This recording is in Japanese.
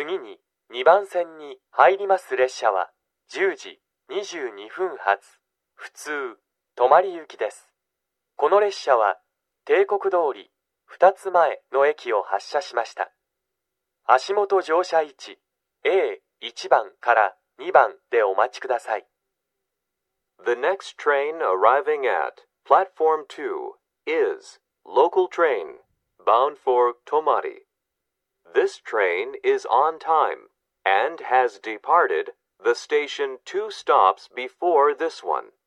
次に2番線に入ります列車は10時22分発、普通、止まり行きです。この列車は帝国通り2つ前の駅を発車しました。足元乗車位置 A1 番から2番でお待ちください。 The next train arriving at Platform 2 is local train bound for Tomari. This train is on time and has departed the station 2 stops before this one.